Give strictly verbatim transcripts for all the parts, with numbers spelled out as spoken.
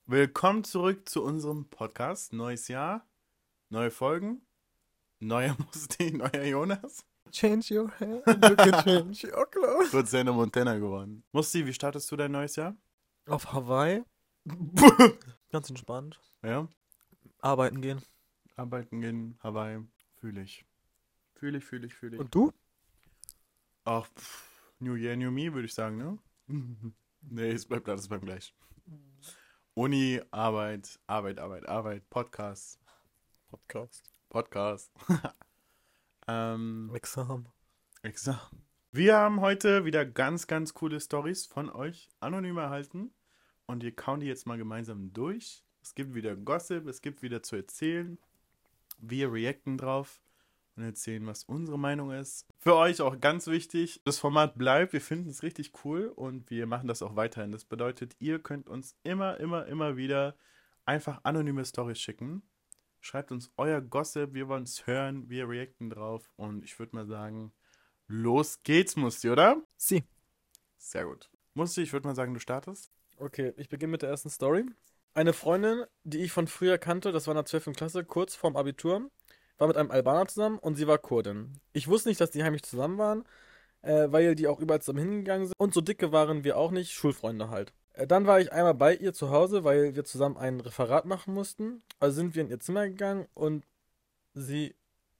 Willkommen zurück zu unserem Podcast. Neues Jahr, neue Folgen, neuer Musti, neuer Jonas. Change your hair, you can change your clothes. Wird Hannah Montana geworden. Musti, wie startest du dein neues Jahr? Auf Hawaii. Ganz entspannt. Ja? Arbeiten gehen. Arbeiten gehen, Hawaii, fühle ich. Fühle ich, fühle ich, fühle ich. Und du? Ach, pff, New Year, New Me, würde ich sagen, ne? Nee, es bleibt alles beim gleich. Uni, Arbeit, Arbeit, Arbeit, Arbeit, Podcast, Podcast. Podcast. ähm, Examen. Examen. Wir haben heute wieder ganz, ganz coole Storys von euch anonym erhalten und wir kauen die jetzt mal gemeinsam durch. Es gibt wieder Gossip, es gibt wieder zu erzählen. Wir reacten drauf und erzählen, was unsere Meinung ist. Für euch auch ganz wichtig, das Format bleibt, wir finden es richtig cool und wir machen das auch weiterhin. Das bedeutet, ihr könnt uns immer, immer, immer wieder einfach anonyme Storys schicken. Schreibt uns euer Gossip, wir wollen es hören, wir reacten drauf und ich würde mal sagen, los geht's, Musti, oder? Sie. Sehr gut. Musti, ich würde mal sagen, du startest. Okay, ich beginne mit der ersten Story. Eine Freundin, die ich von früher kannte, das war in der zwölften Klasse, kurz vorm Abitur, war mit einem Albaner zusammen und sie war Kurdin. Ich wusste nicht, dass die heimlich zusammen waren, äh, weil die auch überall zusammen hingegangen sind. Und so dicke waren wir auch nicht, Schulfreunde halt. Äh, dann war ich einmal bei ihr zu Hause, weil wir zusammen ein Referat machen mussten. Also sind wir in ihr Zimmer gegangen und sie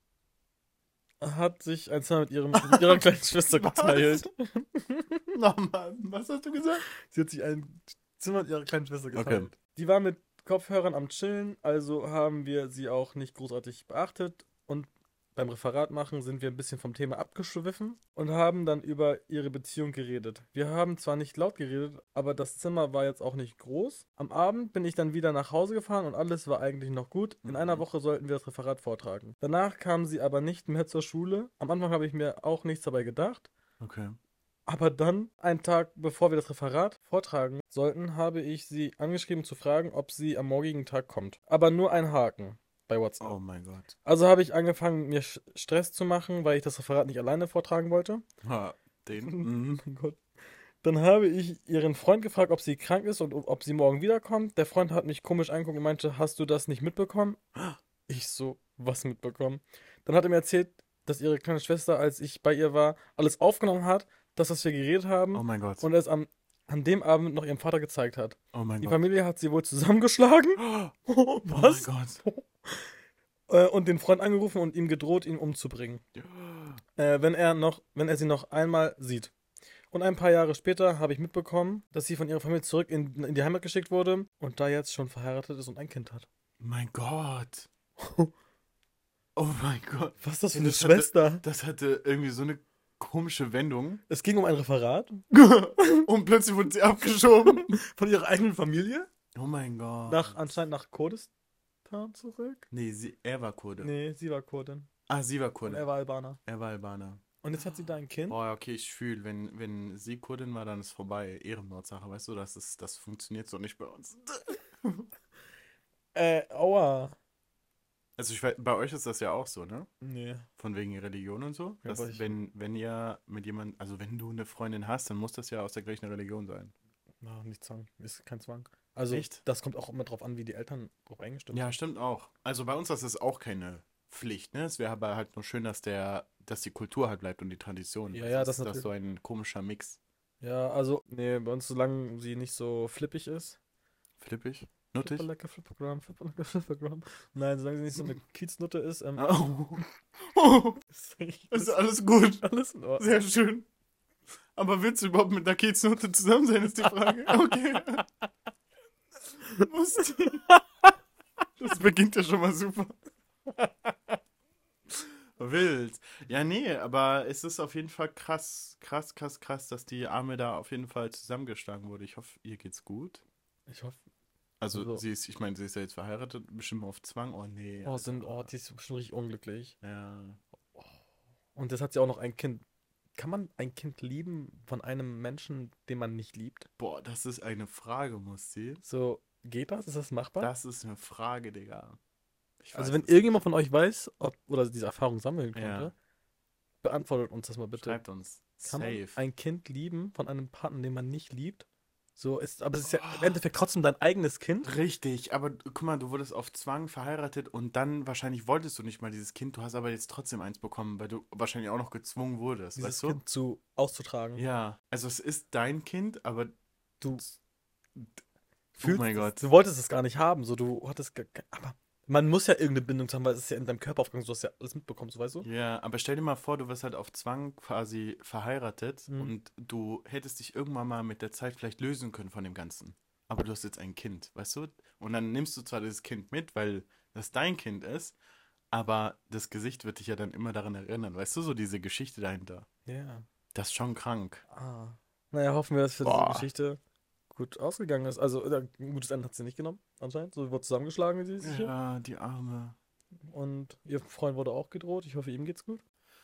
hat sich ein Zimmer mit, ihrem, mit ihrer kleinen Schwester geteilt. Nochmal, was hast du gesagt? Sie hat sich ein Zimmer mit ihrer kleinen Schwester geteilt. Okay. Die war mit Kopfhörern am Chillen, also haben wir sie auch nicht großartig beachtet und beim Referat machen sind wir ein bisschen vom Thema abgeschwiffen und haben dann über ihre Beziehung geredet. Wir haben zwar nicht laut geredet, aber das Zimmer war jetzt auch nicht groß. Am Abend bin ich dann wieder nach Hause gefahren und alles war eigentlich noch gut. In Mhm. einer Woche sollten wir das Referat vortragen. Danach kam sie aber nicht mehr zur Schule. Am Anfang habe ich mir auch nichts dabei gedacht. Okay. Aber dann, einen Tag bevor wir das Referat vortragen sollten, habe ich sie angeschrieben zu fragen, ob sie am morgigen Tag kommt. Aber nur ein Haken bei WhatsApp. Oh mein Gott. Also habe ich angefangen, mir Sch- Stress zu machen, weil ich das Referat nicht alleine vortragen wollte. Ha, den. Oh Mhm. mein Gott. Dann habe ich ihren Freund gefragt, ob sie krank ist und ob sie morgen wiederkommt. Der Freund hat mich komisch angeguckt und meinte, hast du das nicht mitbekommen? Ich so, was mitbekommen? Dann hat er mir erzählt, dass ihre kleine Schwester, als ich bei ihr war, alles aufgenommen hat, das, was wir geredet haben, Oh mein Gott. und es am, an dem Abend noch ihrem Vater gezeigt hat. Oh mein Die Gott. Familie hat sie wohl zusammengeschlagen. Oh Was? mein Gott. Äh, und den Freund angerufen und ihm gedroht, ihn umzubringen. Äh, wenn er noch, wenn er sie noch einmal sieht. Und ein paar Jahre später habe ich mitbekommen, dass sie von ihrer Familie zurück in, in die Heimat geschickt wurde und da jetzt schon verheiratet ist und ein Kind hat. Mein Gott. Oh mein Gott. Was ist das für Ja, eine das hatte- Schwester? Das hatte irgendwie so eine komische Wendung. Es ging um ein Referat Und plötzlich wurde sie abgeschoben. von ihrer eigenen Familie Oh mein Gott. nach anscheinend nach Kurdistan zurück. Nee, sie, er war Kurde. Nee, sie war Kurdin Ah, sie war und Kurde. er war Albaner. Er war Albaner. Und jetzt hat sie da ein Kind. Boah, okay, ich fühle, wenn, wenn sie Kurdin war, dann ist vorbei. Ehrenmordsache, weißt du, das, ist, das funktioniert so nicht bei uns. Äh, aua. Also ich weiß, bei euch ist das ja auch so, ne? Nee. Von wegen Religion und so. Ja, Dass, aber ich- wenn, wenn ihr mit jemandem, also wenn du eine Freundin hast, dann muss das ja aus der gleichen Religion sein. Na, nicht Zwang. Ist kein Zwang. Also, Echt? das kommt auch immer drauf an, wie die Eltern drauf eingestimmt Ja, sind. stimmt auch. Also bei uns ist das auch keine Pflicht, ne? Es wäre aber halt nur schön, dass der, dass die Kultur halt bleibt und die Tradition. Ja, Also ja, es das ist das natürlich. so ein komischer Mix. Ja, also, nee, bei uns, solange sie nicht so flippig ist. Flippig? Nuttig? Flipperlecker, Flippergramm, Flipperlecker, Flippergramm. Nein, solange sie nicht so eine Kieznutte ist, ähm, Oh. Oh. ist eigentlich Ist alles gut. alles in Ordnung. Sehr schön. Aber willst du überhaupt mit einer Kieznote zusammen sein, ist die Frage. Okay. Musti. Das beginnt ja schon mal super. Wild. Ja, nee, aber es ist auf jeden Fall krass, krass, krass, krass, dass die Arme da auf jeden Fall zusammengeschlagen wurde. Ich hoffe, ihr geht's gut. Ich hoffe, Also, Also- sie ist, ich meine, sie ist ja jetzt verheiratet, bestimmt auf Zwang. Oh, nee. oh, sind, Alter. oh, die ist bestimmt richtig unglücklich. Ja. Und jetzt hat sie auch noch ein Kind. Kann man ein Kind lieben von einem Menschen, den man nicht liebt? Boah, das ist eine Frage, Musti. So, geht das? Ist das machbar? Das ist eine Frage, Digga. Ich Also weiß wenn es irgendjemand von euch weiß, ob oder diese Erfahrung sammeln konnte, Ja. beantwortet uns das mal nicht. bitte. Schreibt uns. Kann man Safe. ein Kind lieben von einem Partner, den man nicht liebt? So ist, aber es ist ja im Endeffekt trotzdem dein eigenes Kind. Richtig, aber guck mal, du wurdest auf Zwang verheiratet und dann wahrscheinlich wolltest du nicht mal dieses Kind, du hast aber jetzt trotzdem eins bekommen, weil du wahrscheinlich auch noch gezwungen wurdest, Dieses weißt du? Kind zu auszutragen. Ja, also es ist dein Kind, aber Du oh fühlst mein es, Gott. du wolltest es gar nicht haben. So, du hattest, gar ke- aber man muss ja irgendeine Bindung haben, weil es ist ja in deinem Körper aufgegangen, du hast ja alles mitbekommen, so weißt du? Ja, aber stell dir mal vor, du wirst halt auf Zwang quasi verheiratet Mhm. und du hättest dich irgendwann mal mit der Zeit vielleicht lösen können von dem Ganzen. Aber du hast jetzt ein Kind, weißt du? Und dann nimmst du zwar das Kind mit, weil das dein Kind ist, aber das Gesicht wird dich ja dann immer daran erinnern, weißt du, so diese Geschichte dahinter. Ja. Das ist schon krank. Ah. Naja, hoffen wir, dass für diese Boah. Geschichte gut ausgegangen ist. Also, äh, ein gutes Ende hat sie nicht genommen, anscheinend. So wurde zusammengeschlagen, wie sie sich hier. Ja, die Arme. Und ihr Freund wurde auch gedroht. Ich hoffe, ihm geht's gut.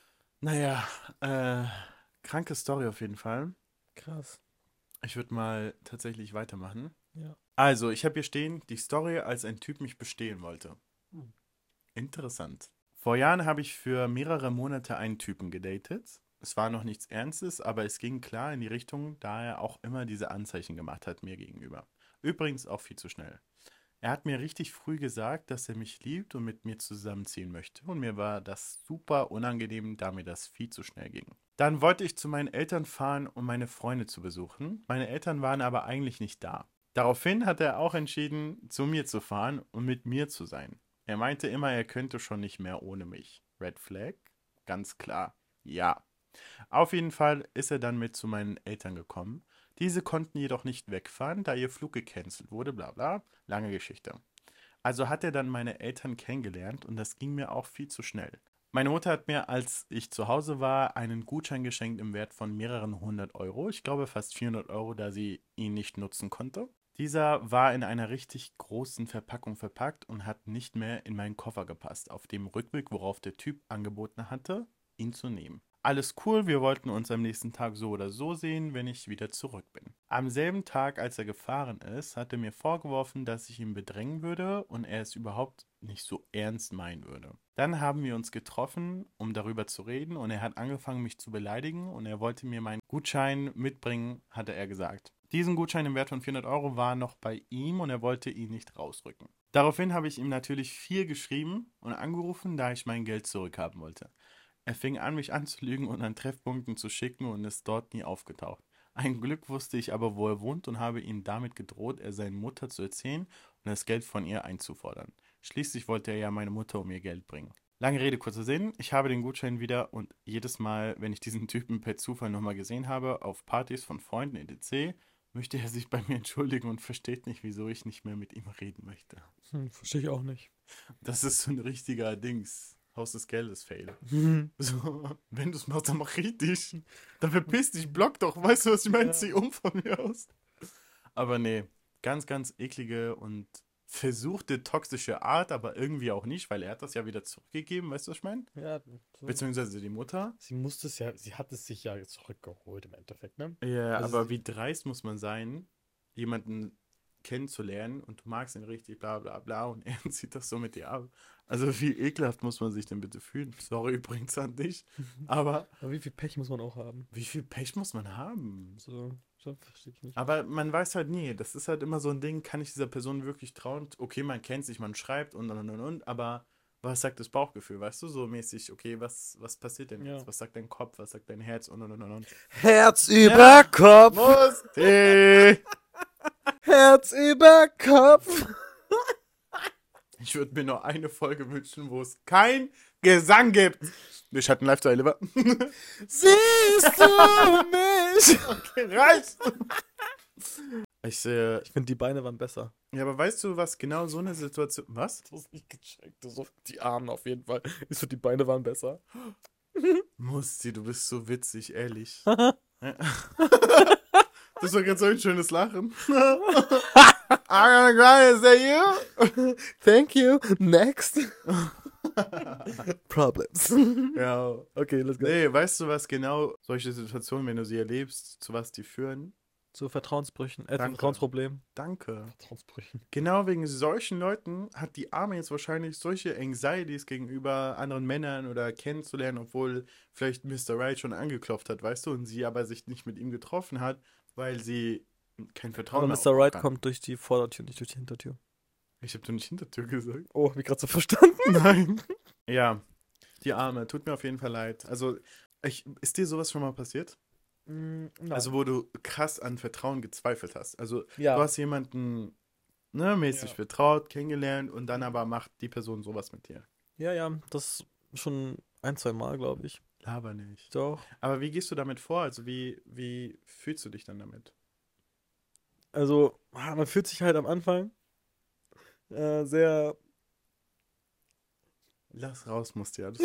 Naja, äh, kranke Story auf jeden Fall. Krass. Ich würde mal tatsächlich weitermachen. Ja. Also, ich habe hier stehen, die Story, als ein Typ mich bestehlen wollte. Hm. Interessant. Vor Jahren habe ich für mehrere Monate einen Typen gedatet. Es war noch nichts Ernstes, aber es ging klar in die Richtung, da er auch immer diese Anzeichen gemacht hat mir gegenüber. Übrigens auch viel zu schnell. Er hat mir richtig früh gesagt, dass er mich liebt und mit mir zusammenziehen möchte. Und mir war das super unangenehm, da mir das viel zu schnell ging. Dann wollte ich zu meinen Eltern fahren, um meine Freunde zu besuchen. Meine Eltern waren aber eigentlich nicht da. Daraufhin hat er auch entschieden, zu mir zu fahren und mit mir zu sein. Er meinte immer, er könnte schon nicht mehr ohne mich. Red Flag? Ganz klar. Ja. Auf jeden Fall ist er dann mit zu meinen Eltern gekommen. Diese konnten jedoch nicht wegfahren, da ihr Flug gecancelt wurde, bla bla. Lange Geschichte. Also hat er dann meine Eltern kennengelernt und das ging mir auch viel zu schnell. Meine Mutter hat mir, als ich zu Hause war, einen Gutschein geschenkt im Wert von mehreren hundert Euro. Ich glaube fast vierhundert Euro, da sie ihn nicht nutzen konnte. Dieser war in einer richtig großen Verpackung verpackt und hat nicht mehr in meinen Koffer gepasst, auf dem Rückweg, worauf der Typ angeboten hatte, ihn zu nehmen. Alles cool, wir wollten uns am nächsten Tag so oder so sehen, wenn ich wieder zurück bin. Am selben Tag, als er gefahren ist, hat er mir vorgeworfen, dass ich ihn bedrängen würde und er es überhaupt nicht so ernst meinen würde. Dann haben wir uns getroffen, um darüber zu reden, und er hat angefangen, mich zu beleidigen und er wollte mir meinen Gutschein mitbringen, hatte er gesagt. Diesen Gutschein im Wert von vierhundert Euro war noch bei ihm und er wollte ihn nicht rausrücken. Daraufhin habe ich ihm natürlich viel geschrieben und angerufen, da ich mein Geld zurückhaben wollte. Er fing an, mich anzulügen und an Treffpunkten zu schicken und ist dort nie aufgetaucht. Ein Glück wusste ich aber, wo er wohnt und habe ihm damit gedroht, er seiner Mutter zu erzählen und das Geld von ihr einzufordern. Schließlich wollte er ja meine Mutter um ihr Geld bringen. Lange Rede, kurzer Sinn. Ich habe den Gutschein wieder und jedes Mal, wenn ich diesen Typen per Zufall nochmal gesehen habe, auf Partys von Freunden et cetera, möchte er sich bei mir entschuldigen und versteht nicht, wieso ich nicht mehr mit ihm reden möchte. Hm, verstehe ich auch nicht. Das ist so ein richtiger Dings. Haus des Geldes Fail. So, wenn du es machst, dann mach richtig. Dann verpiss dich, block doch. Weißt du, was ich meine? Ja. Zieh um von mir aus. Aber nee, ganz, ganz eklige und versuchte toxische Art, aber irgendwie auch nicht, weil er hat das ja wieder zurückgegeben, weißt du, was ich meine? Ja, so. Beziehungsweise die Mutter. Sie musste es ja, sie hat es sich ja zurückgeholt im Endeffekt, ne? Ja, Also aber sie- wie dreist muss man sein, jemanden kennenzulernen und du magst ihn richtig, bla bla bla, und er zieht das so mit dir ab. Also wie ekelhaft muss man sich denn bitte fühlen? Sorry übrigens an dich, aber Aber wie viel Pech muss man auch haben? wie viel Pech muss man haben? So, so verstehe ich nicht. Aber man weiß halt nie, das ist halt immer so ein Ding, kann ich dieser Person wirklich trauen? Okay, man kennt sich, man schreibt und und und und, aber was sagt das Bauchgefühl, weißt du, so mäßig, okay, was, was passiert denn jetzt? Ja. Was sagt dein Kopf, was sagt dein Herz und und und und. Herz über über Kopf! Musti! Herz über Kopf! Ich würde mir nur eine Folge wünschen, wo es kein Gesang gibt. Ich hatte ein Lifestyle, lieber. Siehst du mich? Okay, reicht. Ich sehe. Ich finde, die Beine waren besser. Ja, aber weißt du, was genau so eine Situation. Was? Du hast nicht gecheckt. So, die Armen auf jeden Fall. Ich so, die Beine waren besser. Musti, du bist so witzig, ehrlich. Das war gerade so ein schönes Lachen. I'm gonna cry, is that you? Thank you. Next. Problems. Ja. Okay, let's go. Nee, weißt du, was genau solche Situationen, wenn du sie erlebst, zu was die führen? Zu Vertrauensbrüchen. Äh, zu Danke. Vertrauensproblemen. Danke. Vertrauensbrüchen. Genau wegen solchen Leuten hat die Arme jetzt wahrscheinlich solche Anxieties gegenüber anderen Männern oder kennenzulernen, obwohl vielleicht Mister Right schon angeklopft hat, weißt du, und sie aber sich nicht mit ihm getroffen hat, weil sie kein Vertrauen Aber mehr Mister aufbauen Right kann. kommt durch die Vordertür, nicht durch die Hintertür. Ich habe doch nicht Hintertür gesagt. Oh, hab ich gerade so verstanden. Nein. Ja, die Arme. Tut mir auf jeden Fall leid. Also, ich, ist dir sowas schon mal passiert? Mm, nein. Also, wo du krass an Vertrauen gezweifelt hast. Also, ja. du hast jemanden ne, mäßig Ja. vertraut, kennengelernt und dann aber macht die Person sowas mit dir. Ja, ja, das schon ein, zwei Mal, glaube ich. Laber nicht. Doch. Aber wie gehst du damit vor? Also, wie, wie fühlst du dich dann damit? Also, ah, man fühlt sich halt am Anfang äh, sehr. Lass raus, musst du ja.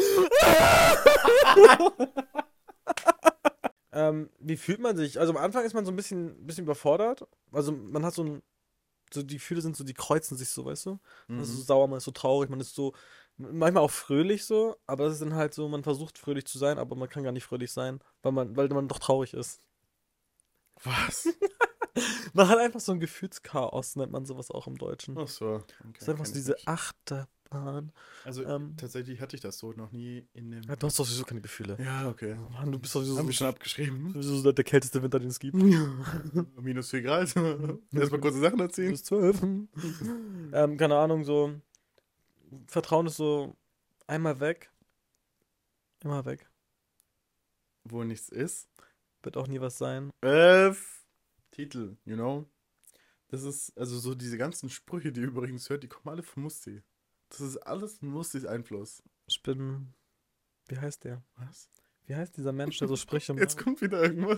ähm, wie fühlt man sich? Also am Anfang ist man so ein bisschen, bisschen überfordert. Also man hat so ein, so die Gefühle sind so, die kreuzen sich so, weißt du? Man ist so Mhm. sauer, man ist so traurig, man ist so, manchmal auch fröhlich so, aber das ist dann halt so, man versucht fröhlich zu sein, aber man kann gar nicht fröhlich sein, weil man, weil man doch traurig ist. Was? Man hat einfach so ein Gefühlschaos, nennt man sowas auch im Deutschen. Ach so. Okay, Das ist einfach kenn so ich diese nicht. Achterbahn. Also, ähm, tatsächlich hatte ich das so noch nie in dem. Ja, du hast doch sowieso keine Gefühle. Ja, okay. Mann, du bist doch sowieso, Haben wir schon abgeschrieben. sowieso der, der kälteste Winter, den es gibt. Minus vier Grad. Erstmal kurze Sachen erzählen. Bis zwölf. ähm, keine Ahnung, so. Vertrauen ist so einmal weg. Immer weg. Wo nichts ist. Wird auch nie was sein. F. Titel, you know? Das ist, also so diese ganzen Sprüche, die ihr übrigens hört, die kommen alle von Musti. Das ist alles Mustis Einfluss. Ich bin. Wie heißt der? Was? Wie heißt dieser Mensch, der so Sprüche Jetzt macht? kommt wieder irgendwas.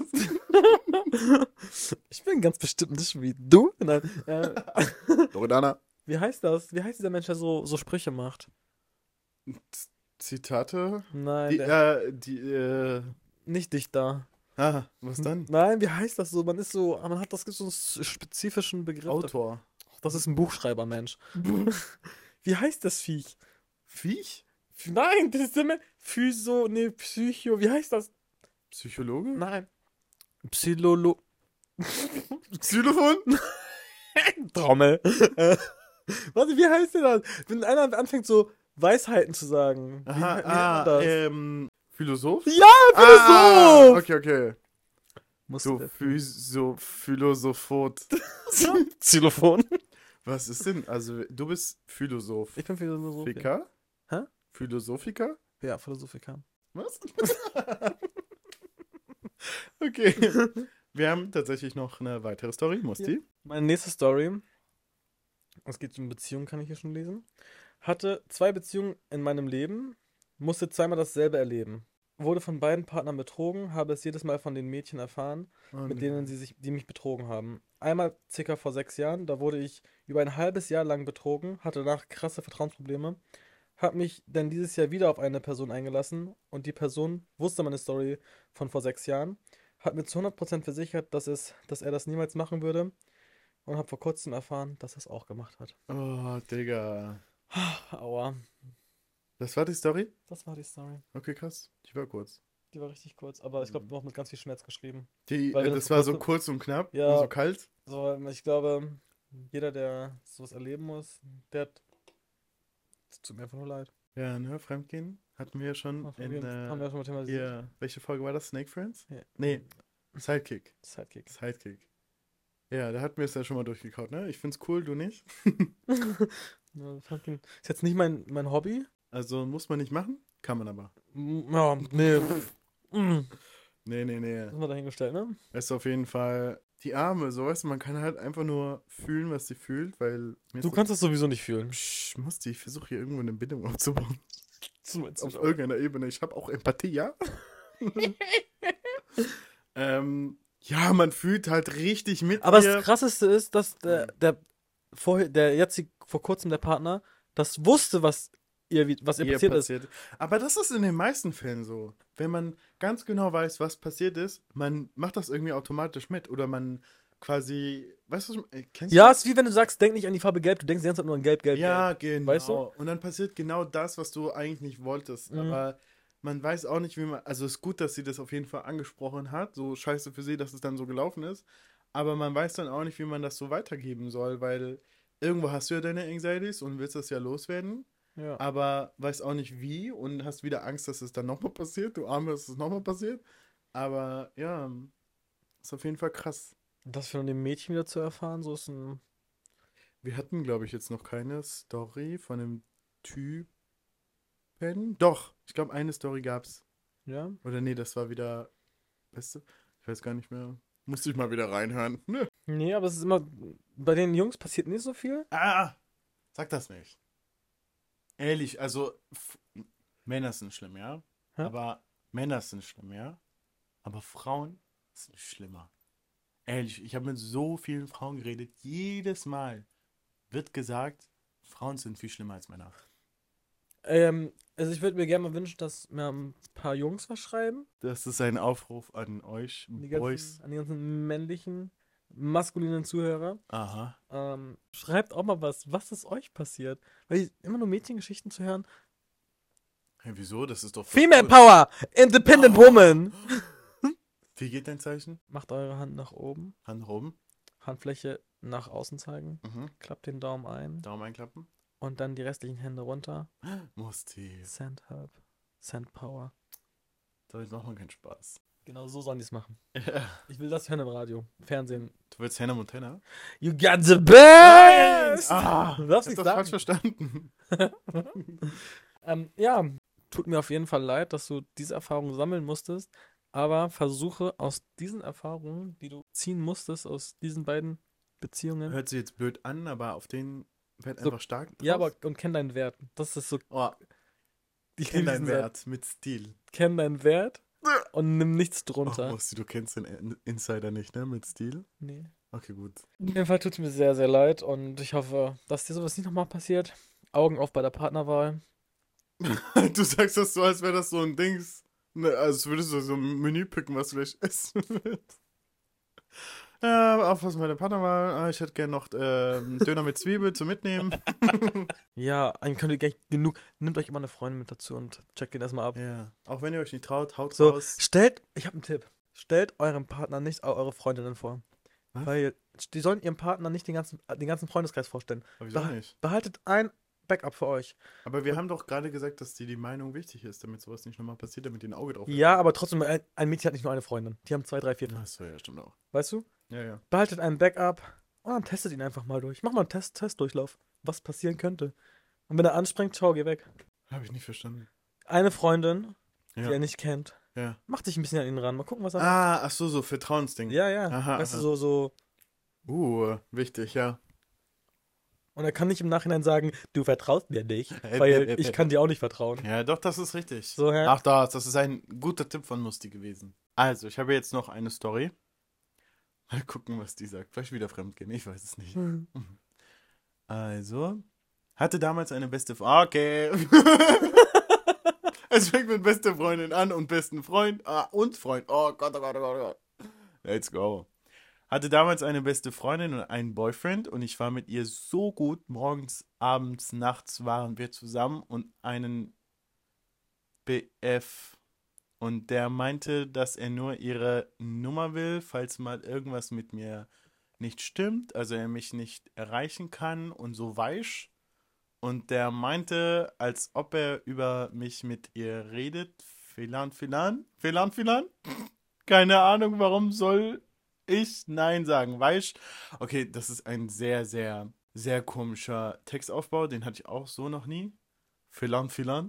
Ich bin ganz bestimmt nicht wie du. Nein. Äh, Loredana. wie heißt das? Wie heißt dieser Mensch, der so, so Sprüche macht? Z- Zitate? Nein, Die, der, äh, die, äh, nicht Dichter. ah, was dann? Nein, wie heißt das so? Man ist so, man hat das gibt so einen spezifischen Begriff. dafür. Autor. Das ist ein Buchschreiber, Mensch. Wie heißt das Viech? Viech? Nein, das ist immer Physo, nee, Psycho, wie heißt das? Psychologe? Nein. Psylolo. Xylophon? Trommel. Äh, Warte, wie heißt denn das? Wenn einer anfängt so Weisheiten zu sagen. Wie, Aha, wie nennt man ah, das? ähm, Philosoph? Ja, Ah, Philosoph! okay, okay. Musst So, du Physo, Philosophot. Xylophon. Was ist denn? Also, du bist Philosoph. Ich bin Philosoph. Ja. Philosophiker? Hä? Philosophiker? Ja, Philosophiker. Was? Okay. Wir haben tatsächlich noch eine weitere Story, Musti. Meine nächste Story, es geht um Beziehungen, kann ich hier schon lesen. Hatte zwei Beziehungen in meinem Leben, musste zweimal dasselbe erleben. Wurde von beiden Partnern betrogen, habe es jedes Mal von den Mädchen erfahren, Oh, mit nee. denen sie sich, die mich betrogen haben. Einmal circa vor sechs Jahren, da wurde ich über ein halbes Jahr lang betrogen, hatte danach krasse Vertrauensprobleme, habe mich dann dieses Jahr wieder auf eine Person eingelassen und die Person wusste meine Story von vor sechs Jahren, hat mir zu hundert Prozent versichert, dass, es, dass er das niemals machen würde und habe vor kurzem erfahren, dass er es auch gemacht hat. Oh, Digga. Aua, Das war die Story? das war die Story. Okay, krass. Die war kurz. Die war richtig kurz, aber ich glaube noch mit ganz viel Schmerz geschrieben. Die, Weil äh, wir das das war vor so kurzem- kurz und knapp Ja. und so kalt. So, ich glaube, jeder, der sowas erleben muss, der hat. Es tut mir einfach nur leid. Ja, ne, Fremdgehen hatten wir ja schon Haben in, wir haben wir äh, schon mal thematisiert. hier, welche Folge war das? Snake Friends? Ja. Nee, Sidekick. Sidekick. Sidekick. Ja, da hatten wir es ja schon mal durchgekaut, ne? Ich find's cool, du nicht? Ja, fucking- Ist jetzt nicht mein, mein Hobby. Also muss man nicht machen, kann man aber. Mm, Ja, nee. Mm. Nee, nee, nee. Das ist mal dahingestellt, ne? Es ist auf jeden Fall die Arme, so weißt du, man kann halt einfach nur fühlen, was sie fühlt, weil mir Du ist kannst das sowieso nicht fühlen. das, Psch, Musti, ich versuche hier irgendwo eine Bindung aufzubauen. Zu- Auf irgendeiner Ebene. Ich habe auch Empathie, ja? ähm, ja, man fühlt halt richtig mit Aber ihr. das Krasseste ist, dass der, der, vorher, der jetzt vor kurzem der Partner das wusste, was ihr, wie- was ihr ihr passiert ist. passiert. Aber das ist in den meisten Fällen so. Wenn man ganz genau weiß, was passiert ist, man macht das irgendwie automatisch mit. Oder man quasi, weißt du, was ich- äh, kennst Ja, du es ist wie wenn du sagst, denk nicht an die Farbe Gelb, du denkst die ganze Zeit nur an Gelb, Gelb, Ja, Gelb. genau. Weißt du? Und dann passiert genau das, was du eigentlich nicht wolltest. Mhm. Aber man weiß auch nicht, wie man. Also es ist gut, dass sie das auf jeden Fall angesprochen hat. So scheiße für sie, dass es dann so gelaufen ist. Aber man weiß dann auch nicht, wie man das so weitergeben soll, weil irgendwo hast du ja deine Anxieties und willst das ja loswerden. Ja. Aber weißt auch nicht wie und hast wieder Angst, dass es dann nochmal passiert. Du Arme, dass es nochmal passiert. Aber ja, ist auf jeden Fall krass. Das von dem Mädchen wieder zu erfahren, so ist ein. Wir hatten, glaube ich, jetzt noch keine Story von einem Typen. Doch, ich glaube, eine Story gab's. Ja? Oder nee, das war wieder. Weißt du? Ich weiß gar nicht mehr. Musste ich mal wieder reinhören. Nö. Nee, aber es ist immer. Bei den Jungs passiert nicht so viel. Ah, sag das nicht. Ehrlich, also F Männer sind schlimm, ja? Hä? Aber Männer sind schlimm, ja? Aber Frauen sind schlimmer. Ehrlich, ich habe mit so vielen Frauen geredet. Jedes Mal wird gesagt, Frauen sind viel schlimmer als Männer. Ähm, also ich würde mir gerne mal wünschen, dass mir ein paar Jungs was schreiben. Das ist ein Aufruf an euch, Die Boys. ganzen, an die ganzen männlichen, maskulinen Zuhörer. Aha. Ähm, schreibt auch mal was, was ist euch passiert? Weil immer nur Mädchengeschichten zu hören. Hey, wieso? Das ist doch voll Female cool. Power! Independent Woman! Wie geht dein Zeichen? Macht eure Hand nach oben. Hand nach oben. Handfläche nach außen zeigen. Mhm. Klappt den Daumen ein. Daumen einklappen. Und dann die restlichen Hände runter. Musti. Send Help. Send Power. Damit macht man keinen Spaß. Genau so sollen die es machen. Ja. Ich will das hören im Radio, Fernsehen. Du willst Hannah Montana? You got the best! Ah, Du darfst ich nicht hab das sagen. falsch verstanden. Ähm, ja, tut mir auf jeden Fall leid, dass du diese Erfahrung sammeln musstest, aber versuche aus diesen Erfahrungen, die du ziehen musstest, aus diesen beiden Beziehungen, Hört sich jetzt blöd an, aber auf den werd So, einfach stark drauf. ja, aber und kenn deinen Wert. Das ist so, Oh, ich kenn liebe deinen diesen Wert mit Stil. Kenn deinen Wert und nimm nichts Oh, drunter. Musti, du kennst den In- Insider nicht, ne? Mit Stil? Nee. Okay, gut. In dem Fall tut es mir sehr, sehr leid und ich hoffe, dass dir sowas nicht nochmal passiert. Augen auf bei der Partnerwahl. Du sagst das so, als wäre das so ein Dings. Ne, als würdest du so ein Menü picken, was du gleich essen willst. Ja, aufpassen bei der Partnerwahl. Ah, ich hätte gerne noch ähm, Döner mit Zwiebel zum Mitnehmen. Ja, eigentlich könnt ihr gleich genug. Nehmt euch immer eine Freundin mit dazu und checkt ihn erstmal ab. Ja, auch wenn ihr euch nicht traut, haut So, raus. stellt, ich habe einen Tipp. Stellt eurem Partner nicht au- eure Freundinnen vor. Was? Weil die sollen ihrem Partner nicht den ganzen, den ganzen Freundeskreis vorstellen. Aber wieso Behal- nicht? Behaltet ein Backup für euch. Aber wir haben doch gerade gesagt, dass dir die Meinung wichtig ist, damit sowas nicht nochmal passiert, damit ihr ein Auge drauf habt. Ja, aber trotzdem, ein, ein Mädchen hat nicht nur eine Freundin. Die haben zwei, drei, vier. Achso, ja, stimmt auch. Weißt du? Ja, ja. Behaltet ein Backup und dann testet ihn einfach mal durch. Mach mal einen Test, Testdurchlauf, was passieren könnte. Und wenn er anspringt, ciao, geh weg. Habe ich nicht verstanden. Eine Freundin, die Ja. er nicht kennt, Ja. macht dich ein bisschen an ihn ran. Mal gucken, was er macht. Ah, ach so, so Vertrauensding. Ja, ja. Aha, weißt aha. du, so, so. Uh, wichtig, ja. Und er kann nicht im Nachhinein sagen, du vertraust mir nicht, Äh, weil äh, äh, ich kann dir auch nicht vertrauen. Ja, doch, das ist richtig. So, hä? Ach, das, das ist ein guter Tipp von Musti gewesen. Also, ich habe jetzt noch eine Story. Mal gucken, was die sagt. Vielleicht wieder fremdgehen, ich weiß es nicht. Hm. Also, hatte damals eine beste Freundin. Okay. Es fängt mit beste Freundin an und besten Freund. Ah, und Freund. Oh Gott, oh Gott, oh Gott, oh Gott. Let's go. Hatte damals eine beste Freundin und einen Boyfriend und ich war mit ihr so gut. Morgens, abends, nachts waren wir zusammen und einen B F. Und der meinte, dass er nur ihre Nummer will, falls mal irgendwas mit mir nicht stimmt, also er mich nicht erreichen kann und so weich. Und der meinte, als ob er über mich mit ihr redet. Filan, Filan? Filan, Filan? Keine Ahnung, warum soll ich Nein sagen? Weich? Okay, das ist ein sehr, sehr, sehr komischer Textaufbau. Den hatte ich auch so noch nie. Filan, Filan?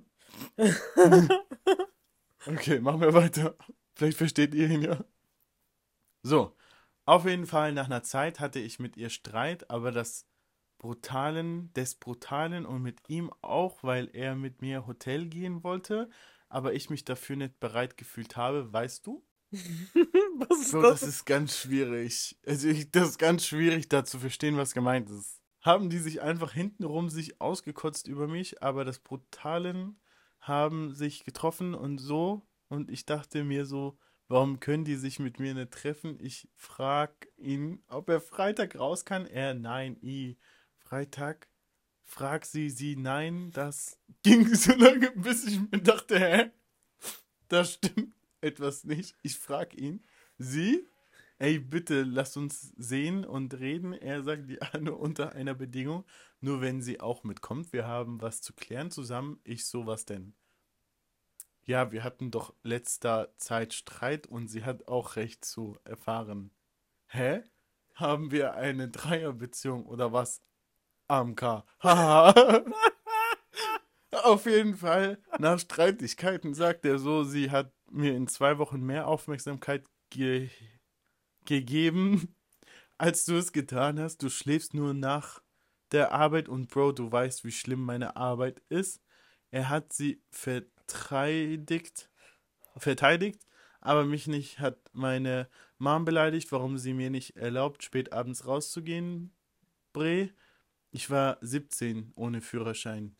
Okay, machen wir weiter. Vielleicht versteht ihr ihn ja. So, auf jeden Fall nach einer Zeit hatte ich mit ihr Streit, aber das Brutalen, des Brutalen und mit ihm auch, weil er mit mir Hotel gehen wollte, aber ich mich dafür nicht bereit gefühlt habe, weißt du? Was ist So, das? das ist ganz schwierig. Also ich, das ist ganz schwierig, da zu verstehen, was gemeint ist. Haben die sich einfach hintenrum sich ausgekotzt über mich, aber das Brutalen haben sich getroffen und so. Und ich dachte mir so, warum können die sich mit mir nicht treffen? Ich frag ihn, ob er Freitag raus kann. Er, nein, i. Freitag? Frag sie, sie, nein. Das ging so lange, bis ich mir dachte, hä? Da stimmt etwas nicht. Ich frag ihn, sie, ey, bitte, lass uns sehen und reden. Er sagt, ja, nur unter einer Bedingung, nur wenn sie auch mitkommt. Wir haben was zu klären zusammen. Ich, so, was denn? Ja, wir hatten doch letzter Zeit Streit und sie hat auch Recht zu erfahren. Hä? haben wir eine Dreierbeziehung oder was? A M K. Haha. Auf jeden Fall, nach Streitigkeiten sagt er so, sie hat mir in zwei Wochen mehr Aufmerksamkeit ge gegeben, als du es getan hast. Du schläfst nur nach der Arbeit und Bro, du weißt, wie schlimm meine Arbeit ist. Er hat sie verteidigt, verteidigt, aber mich nicht, hat meine Mom beleidigt, warum sie mir nicht erlaubt, spät abends rauszugehen, Bre. Ich war siebzehn ohne Führerschein.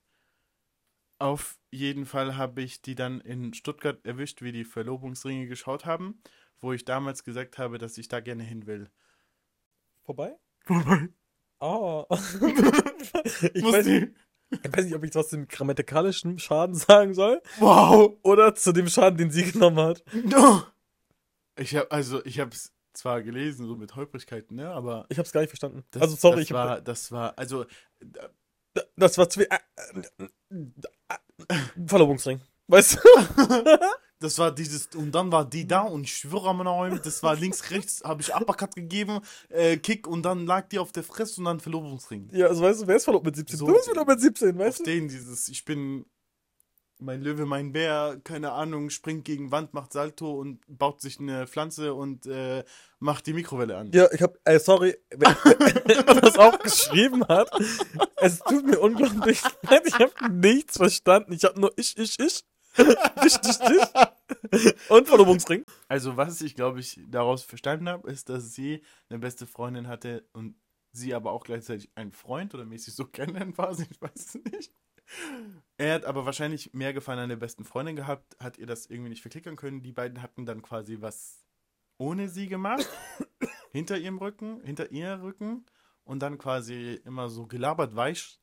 Auf jeden Fall habe ich die dann in Stuttgart erwischt, wie die Verlobungsringe geschaut haben, wo ich damals gesagt habe, dass ich da gerne hin will. Vorbei? Vorbei. Oh. ich, Muss weiß, die- ich weiß nicht, ob ich was zum grammatikalischen Schaden sagen soll Wow. oder zu dem Schaden, den sie genommen hat. No. Ich habe also, ich habe es zwar gelesen, so mit Holprigkeiten, ne, aber Ich hab's gar nicht verstanden. das, also sorry, das ich hab, war, das war, also, das war zwei. Äh, äh, äh, Verlobungsring. Weißt du? das war dieses, und dann war die da und ich schwöre am Namen, das war links, rechts, habe ich Uppercut gegeben, äh, Kick und dann lag die auf der Fresse und dann Verlobungsring. Ja, also weißt du, wer ist verlobt mit siebzehn? So- du bist verlobt mit siebzehn, Auf weißt du? den dieses, ich bin mein Löwe, mein Bär, keine Ahnung, springt gegen Wand, macht Salto und baut sich eine Pflanze und äh, macht die Mikrowelle an. Ja, ich hab, ey, sorry, wer, wer das auch geschrieben hat. Es tut mir unglaublich leid, ich hab nichts verstanden. Ich hab nur ich, ich, ich. Dich, dich, dich. Und Verlobungsring. Also was ich, glaube ich, daraus verstanden habe, ist, dass sie eine beste Freundin hatte und sie aber auch gleichzeitig ein Freund oder mäßig so kennenlernen war, ich weiß es nicht. Er hat aber wahrscheinlich mehr Gefallen an der besten Freundin gehabt, hat ihr das irgendwie nicht verklickern können. Die beiden hatten dann quasi was ohne sie gemacht, hinter ihrem Rücken, hinter ihr Rücken und dann quasi immer so gelabert weich.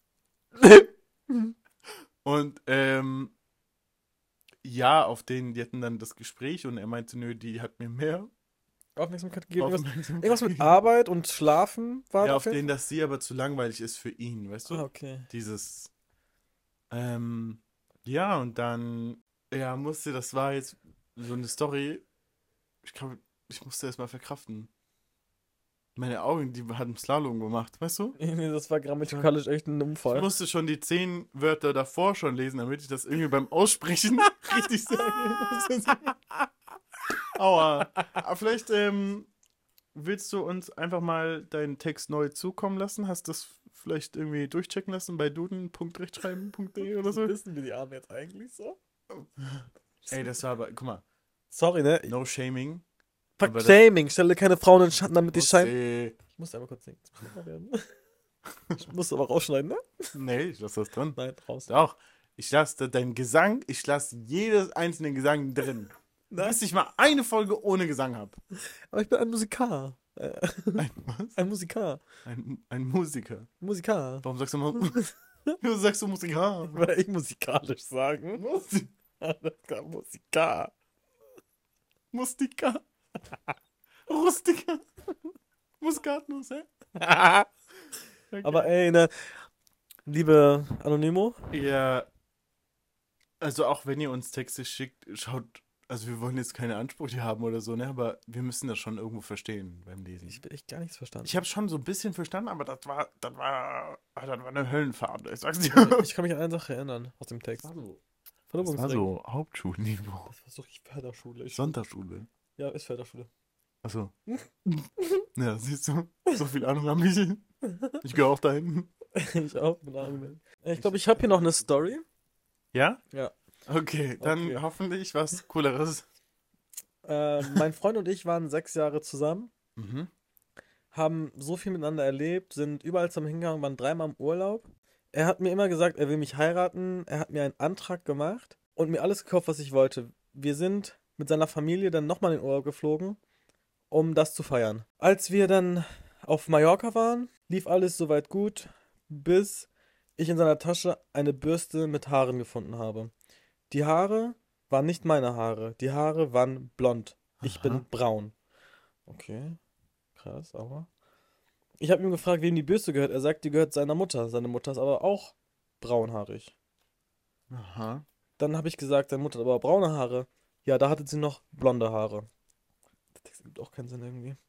Und ähm, ja, auf denen, die hatten dann das Gespräch und er meinte, nö, die hat mir mehr Aufmerksamkeit gegeben. Irgendwas, Aufmerksamkeit irgendwas mit gegeben. Arbeit und Schlafen war Ja, das auf jetzt? denen, dass sie aber zu langweilig ist für ihn, weißt du? Ah, okay. Dieses, ähm, ja, und dann, ja, musste, das war jetzt so eine Story, ich glaube, ich musste erst mal verkraften. Meine Augen, die haben Slalom gemacht, weißt du? Nee, das war grammatikalisch echt ein Ich Unfall. musste schon die zehn Wörter davor schon lesen, damit ich das irgendwie beim Aussprechen richtig sage. Aua. Aber vielleicht ähm, willst du uns einfach mal deinen Text neu zukommen lassen? Hast du das vielleicht irgendwie durchchecken lassen bei duden punkt rechtschreiben punkt de oder so? Wissen wir die Arme jetzt eigentlich so? Ey, das war aber, guck mal, Sorry, ne? no shaming. Fuck aber das- Shaming, stelle keine Frauen in Schatten, damit die scheinen. Ey, Ich muss einmal kurz singen. Das muss mal werden. Ich muss aber rausschneiden, ne? nee, ich lass das drin. Nein, raus. Doch, ich lasse deinen Gesang, ich lasse jedes einzelne Gesang drin. Nein. Bis ich mal eine Folge ohne Gesang habe. Aber ich bin ein Musikar. Äh, Ein, was? ein Musikar. Ein, ein Musiker. Musikar. Warum sagst du mal, du sagst du Musiker? Ich würde echt musikalisch sagen. Musi- Musikar. Mustika. Rustika. Muskatnuss, hä? Okay. Aber ey, ne, liebe Anonymo, Ja, also auch wenn ihr uns Texte schickt, schaut, also wir wollen jetzt keine Ansprüche haben oder so, ne, aber wir müssen das schon irgendwo verstehen beim Lesen. ich habe echt gar nichts verstanden. Ich habe schon so ein bisschen verstanden, aber das war, das war, ah, das war eine Höllenfahrt, ich sag's dir. Ich kann mich an eine Sache erinnern aus dem Text. Das war Verlobungsring. so Hauptschulniveau. Das war so richtig Förderschule. Ich, Sonntagsschule. ja, ist Förderschule. Achso. Ja, siehst du, so viel Ahnung habe ich. Ich gehe auch dahin. Ich auch, bin angemeldet. Ich glaube, ich habe hier noch eine Story. Ja? Ja. Okay, dann Okay. hoffentlich was Cooleres. Äh, mein Freund und ich waren sechs Jahre zusammen, Mhm. haben so viel miteinander erlebt, sind überall zusammen hingegangen, waren dreimal im Urlaub. Er hat mir immer gesagt, er will mich heiraten. Er hat mir einen Antrag gemacht und mir alles gekauft, was ich wollte. Wir sind mit seiner Familie dann nochmal in den Urlaub geflogen, um das zu feiern. Als wir dann auf Mallorca waren, lief alles soweit gut, bis ich in seiner Tasche eine Bürste mit Haaren gefunden habe. Die Haare waren nicht meine Haare. Die Haare waren blond. Ich Aha. bin braun. Okay, krass, aber... Ich habe ihn gefragt, wem die Bürste gehört. Er sagt, die gehört seiner Mutter. Seine Mutter ist aber auch braunhaarig. Aha. Dann habe ich gesagt, seine Mutter hat aber braune Haare. Ja, da hatte sie noch blonde Haare. Der Text gibt auch keinen Sinn irgendwie.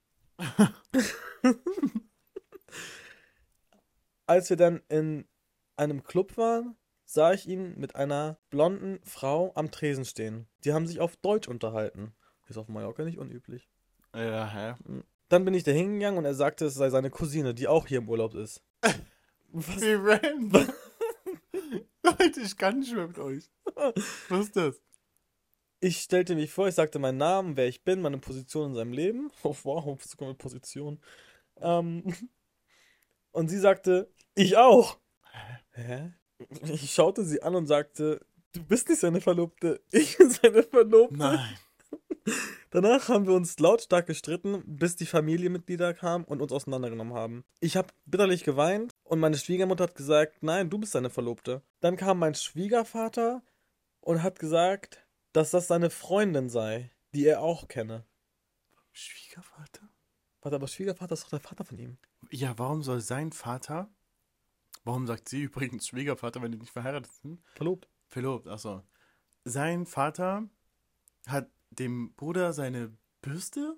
Als wir dann in einem Club waren, sah ich ihn mit einer blonden Frau am Tresen stehen. Die haben sich auf Deutsch unterhalten. Ist auf Mallorca nicht unüblich. Ja, hä? Dann bin ich da hingegangen und er sagte, es sei seine Cousine, die auch hier im Urlaub ist. Was? Wie random. Leute, ich kann nicht mehr mit euch. Was ist das? Ich stellte mich vor, ich sagte meinen Namen, wer ich bin, meine Position in seinem Leben. Oh, wow, sogar eine Position. Ähm, und sie sagte, ich auch. Hä? Ich schaute sie an und sagte, du bist nicht seine Verlobte, ich bin seine Verlobte. Nein. Danach haben wir uns lautstark gestritten, bis die Familienmitglieder kamen und uns auseinandergenommen haben. Ich habe bitterlich geweint und meine Schwiegermutter hat gesagt, nein, du bist seine Verlobte. Dann kam mein Schwiegervater und hat gesagt, dass das seine Freundin sei, die er auch kenne. Schwiegervater? Warte, aber Schwiegervater ist doch der Vater von ihm. Ja, warum soll sein Vater, warum sagt sie übrigens Schwiegervater, wenn die nicht verheiratet sind? Verlobt. Verlobt, achso. Sein Vater hat dem Bruder seine Bürste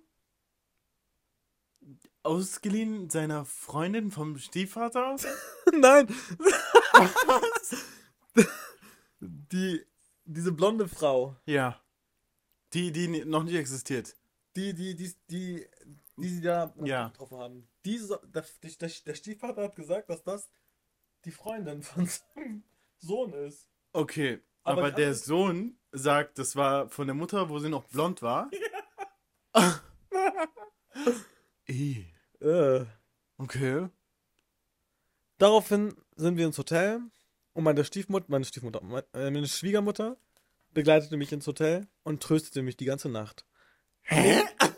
ausgeliehen, seiner Freundin vom Stiefvater? Nein! Die, diese blonde Frau, Ja. Die, die ni- noch nicht existiert. die, die, die, die, die sie da Ja. getroffen haben. Die, so- der, der, der Stiefvater hat gesagt, dass das die Freundin von seinem Sohn ist. Okay, Aber aber, die der andere- Sohn sagt, das war von der Mutter, wo sie noch blond war. Eh. Äh. Okay. Daraufhin sind wir ins Hotel und meine Stiefmutter, meine Stiefmutter, meine, äh, meine Schwiegermutter begleitete mich ins Hotel und tröstete mich die ganze Nacht. Hä?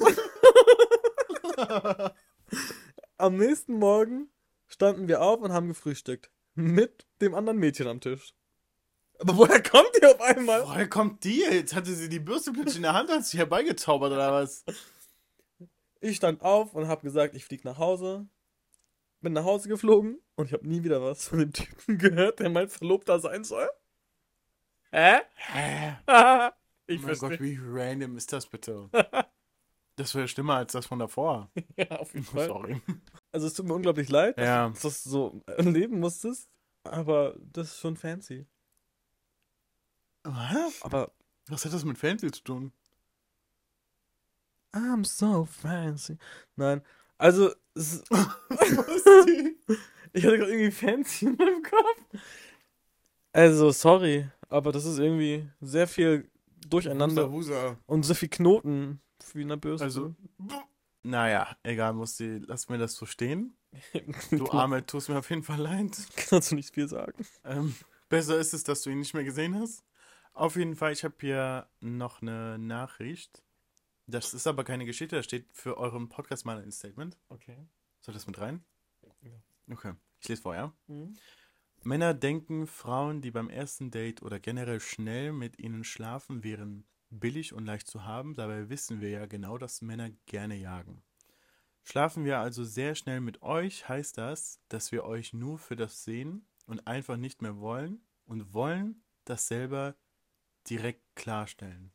Am nächsten Morgen standen wir auf und haben gefrühstückt. Mit dem anderen Mädchen am Tisch. Aber woher kommt die auf einmal? Woher kommt die jetzt? Hatte sie die Bürste plötzlich in der Hand, hat sich herbeigezaubert oder was? Ich stand auf und habe gesagt, ich fliege nach Hause. Bin nach Hause geflogen und ich habe nie wieder was von dem Typen gehört, der mein Verlobter sein soll. Hä? Hä? Ich Oh mein verstehe. Gott, wie random ist das bitte? Das wäre schlimmer als das von davor. Ja, auf jeden Fall. Sorry. Also es tut mir unglaublich leid, Ja. dass du das so erleben musstest, aber das ist schon fancy. Was? Aber Was hat das mit Fancy zu tun? I'm so fancy. Nein, also es, Was die? ich hatte gerade irgendwie fancy in meinem Kopf. Also sorry, aber das ist irgendwie sehr viel Durcheinander Wusa. und sehr viel Knoten wie in der Bürste. Also, naja, egal, Musti, lass mir das so stehen. Du Arme, tust mir auf jeden Fall leid. Kannst du nicht viel sagen. Ähm, besser ist es, dass du ihn nicht mehr gesehen hast. Auf jeden Fall, ich habe hier noch eine Nachricht. Das ist aber keine Geschichte, das steht für euren Podcast mal ein Statement. Okay. Soll das mit rein? Ja. Okay, ich lese vor, ja? Mhm. Männer denken, Frauen, die beim ersten Date oder generell schnell mit ihnen schlafen, wären billig und leicht zu haben. Dabei wissen wir ja genau, dass Männer gerne jagen. Schlafen wir also sehr schnell mit euch, heißt das, dass wir euch nur für das sehen und einfach nicht mehr wollen und wollen das selber direkt klarstellen.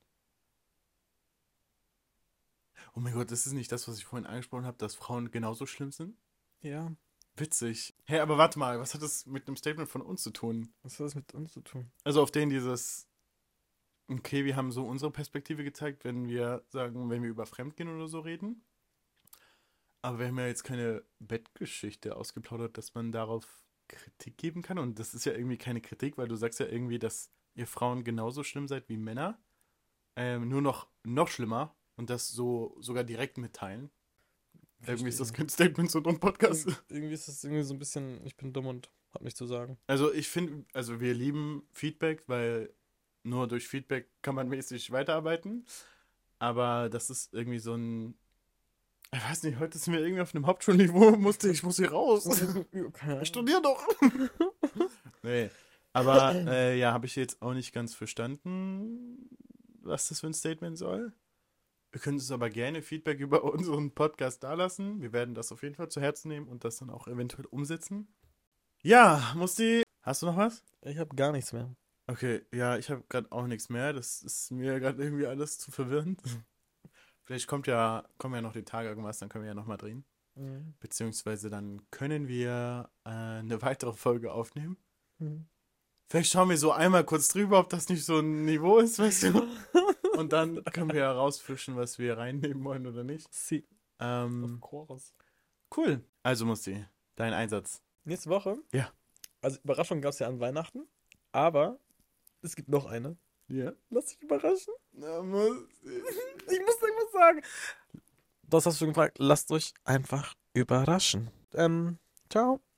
Oh mein Gott, das ist nicht das, was ich vorhin angesprochen habe, dass Frauen genauso schlimm sind? Ja, Witzig. Hey, aber warte mal, was hat das mit einem Statement von uns zu tun? was hat das mit uns zu tun? Also auf den dieses, okay, wir haben so unsere Perspektive gezeigt, wenn wir sagen, wenn wir über Fremdgehen oder so reden. Aber wir haben ja jetzt keine Bettgeschichte ausgeplaudert, dass man darauf Kritik geben kann. Und das ist ja irgendwie keine Kritik, weil du sagst ja irgendwie, dass ihr Frauen genauso schlimm seid wie Männer. Ähm, nur noch, noch schlimmer. Und das so sogar direkt mitteilen. Irgendwie ist das kein Statement zu unserem Podcast. Ir- Irgendwie ist das irgendwie so ein bisschen, ich bin dumm und hab nichts zu sagen. Also ich finde, also wir lieben Feedback, weil nur durch Feedback kann man mäßig weiterarbeiten. Aber das ist irgendwie so ein, ich weiß nicht, heute sind wir irgendwie auf einem Hauptschulniveau, musste ich muss hier raus. Ich studiere doch. Nee, aber äh, ja, habe ich jetzt auch nicht ganz verstanden, was das für ein Statement soll. Wir können uns aber gerne Feedback über unseren Podcast dalassen. Wir werden das auf jeden Fall zu Herzen nehmen und das dann auch eventuell umsetzen. Ja, Musti, hast du noch was? Ich habe gar nichts mehr. Okay, ja, ich habe gerade auch nichts mehr. Das ist mir gerade irgendwie alles zu verwirrend. Vielleicht kommt ja, kommen ja noch die Tage irgendwas, dann können wir ja nochmal drehen. Mhm. Beziehungsweise dann können wir äh, eine weitere Folge aufnehmen. Mhm. Vielleicht schauen wir so einmal kurz drüber, ob das nicht so ein Niveau ist, weißt du? Und dann können wir herausfischen, was wir reinnehmen wollen oder nicht. Sie. Ähm, Of course. cool. Also, Musti, dein Einsatz. Nächste Woche? Ja. Also Überraschung gab es ja an Weihnachten, aber es gibt noch eine. Ja. Lass dich überraschen. Na, Musti. Ich muss irgendwas sagen. Das hast du gefragt. Lasst euch einfach überraschen. Ähm, ciao.